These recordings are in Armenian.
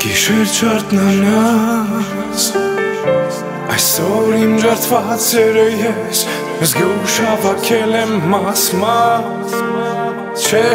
Գիշեր չարտնանաս Այսօր իմ ջարդվածերը ես Զգուշ հավաքել եմ մաս Չէ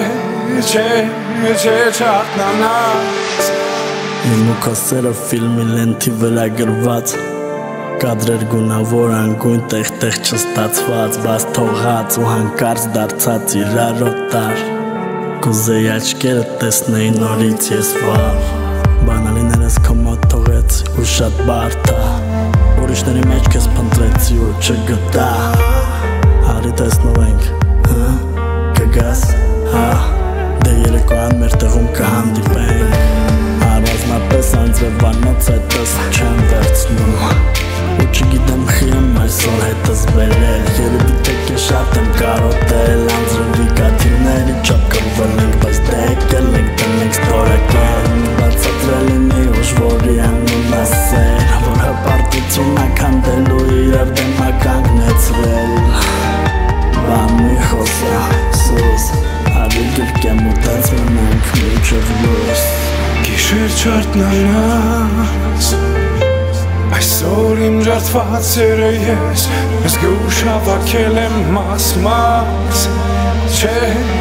չարտնանաս Իմ ու կասերը ֆիլմի լենթի վրա գրված Կադրեր գունավոր անգույն տեղ չստացված Բաց թողած ու հանկարծ դարձած իրար օտար Կուզեի աչքերը տեսնեի նորից ես վար Բանալիներս քո մոտ թողեց ու շատ բարդ ա Ուրիշների մեջ քեզ փնտրեցի ու չգտա Հարի տեսնով ենք, կգաս, դե երեկոյան մեր տեղում կհանդիպենք Առանձնապես անձրևանոց հետս չեմ վերցնում Ու չգիտեմ խի եմ այսօր հետս բերել Երևի թե կեզ շատ եմ կարոտել Անձրևի կաթիների չապ կրվել ենք Բայց դե եկել ենք տնենք ստորակել Բացատրել ինի ուժ որի անուն ասել Որ հպարտություն ականդելու իրար դեմ ականգնեցրել Բան մի խոսա, սուս Արի գրկեմ ու տենց մնանք մինչև լույս Գիշեր չարտնանաս Այսօր իմ ջարդվածերը ես Զգուշ հավաքել եմ մաս Չէ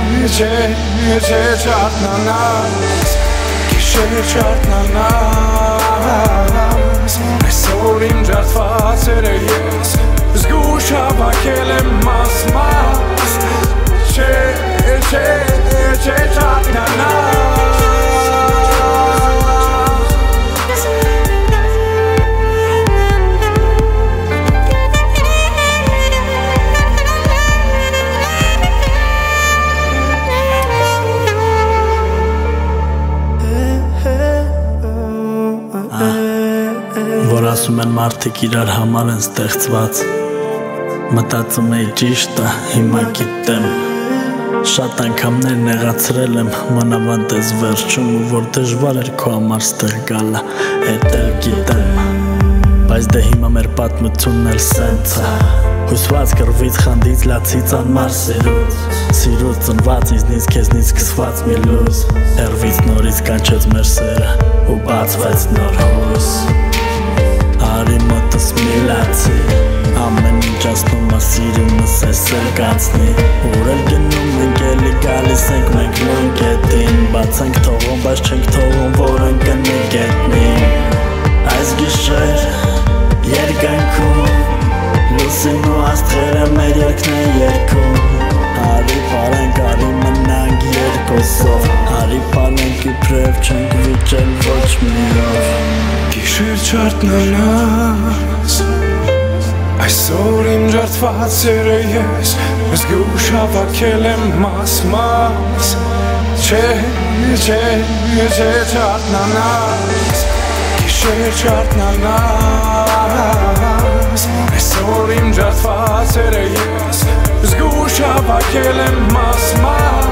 չարտնանաս Գիշեր չարտնանաս Այսօր իմ ջարդվածերը ես Զգուշ հավաքել եմ մաս Չէ չարտնանաս Որ ասում են մարդիկ իրար համար են ստեղծված Մտածում էի ճիշտ է, հիմա գիտեմ Շատ անգամներ նեղացրել եմ մանավանդ ես վերջում Ու որ դժվար էր քո համար ստեղ գալը, էդ էլ գիտեմ Բայց դե հիմա մեր պատմությունն էլ սենց է Հուսված կռվից, խանդից, լացից, անմար սիրուց Սիրուց ծնված ինձնից, քեզնից սկսված մի լույս Հեռվից նորից կանչեց մեր սերը ու բացվեց նոր հույս Արի մոտս մի լացի Ամեն ինչ ասնում ա սիրումս ես էլ կացնի Ուր էլ գնում ենք էլի գալիս ենք մենք նույն կետին Բաց ենք թողում, բայց չենք թողում, որ ընկնի գետնին Այս գիշեր երկայնքում Լուսին ու աստղերը մեր երկն են երգում Արի պարենք, արի մնանք երկոսով Արի պարենք իբրև չենք վիճել ոչ մի օր Գիշեր չարտնանաս Այսօր իմ ջարդվածերը ես Զգուշ հավաքել եմ մաս Չէ չարտնանաս Գիշեր չարտնանաս Այսօր իմ ջարդվածերը ես Զգուշ հավաքել եմ մաս